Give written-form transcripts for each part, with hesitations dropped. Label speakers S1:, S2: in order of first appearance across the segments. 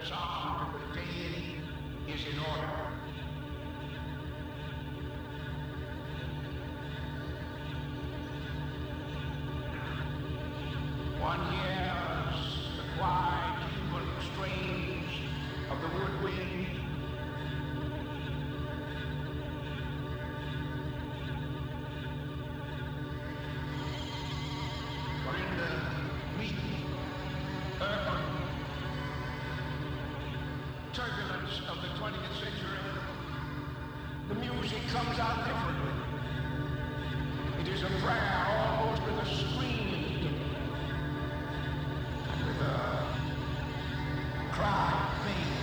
S1: psalm to the deity is in order. One hears the quiet, human strains of the woodwind. For in the weak, urban turbulence of the 20th century, the music comes out differently. It is a prayer almost with a scream and with a cry of pain.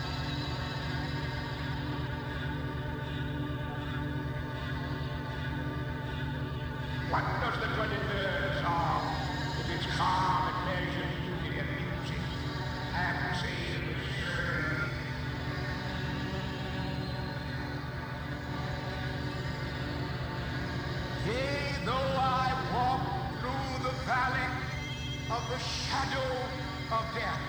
S1: What does the 23rd Psalm, with its calm and measured beauty and music, have to say in this? Yea, though I walk through the valley of the shadow of death.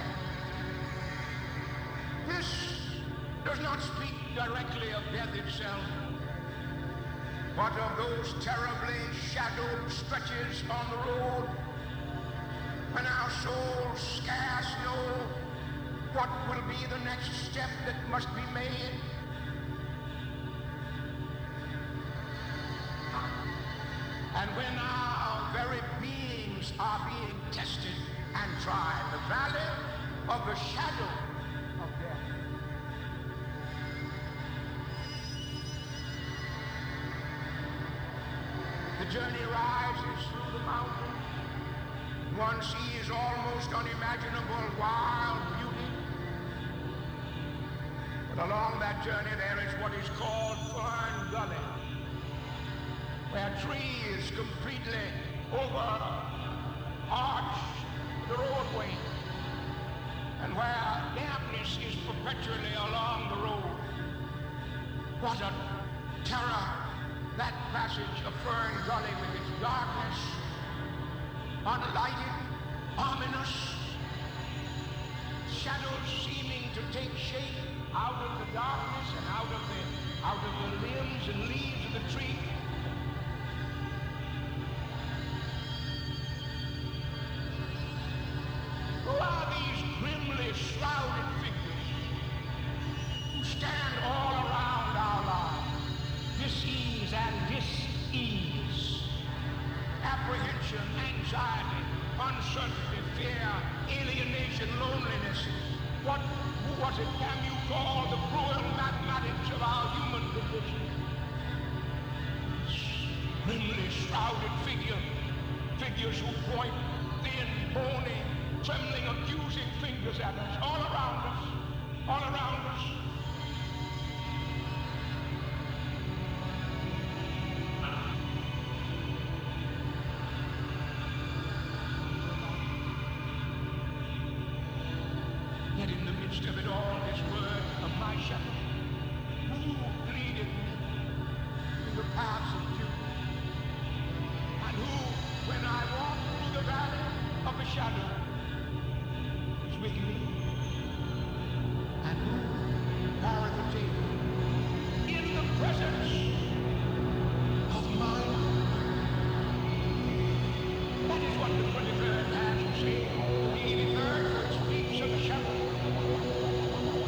S1: This does not speak directly of death itself, but of those terribly shadowed stretches on the road when our souls scarce know what will be the next step that must be made. And when our very beings are being tested and tried, the valley of the shadow of death. The journey rises through the mountains. One sees almost unimaginable wild beauty. But along that journey there is what is called Fern Gully, where trees completely arch the roadway, and where dampness is perpetually along the road. What a terror, that passage of Fern Gully with its darkness, unlighted, ominous, shadows seeming to take shape out of the darkness and out of the limbs and leaves of the tree. Who are these grimly shrouded figures who stand all around our lives? Dis-ease and dis-ease, apprehension, anxiety, uncertainty, fear, alienation, loneliness. What can you call the cruel mathematics of our human condition? Grimly shrouded figures who point thin, bony, trembling, accusing fingers at us, all around us, all around us. Yet in the midst of it all, this word of my shepherd, who leadeth me through the paths of duty, and who, when I walk through the valley of the shadow, is with me, and who careth the table in the presence of my Lord. That is what the 23rd has to say. The 83rd, which speaks of the shepherd,